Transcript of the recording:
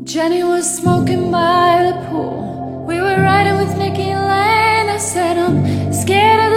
Jenny was smoking by the pool. We were riding with Nikki Lane. I said, I'm scared of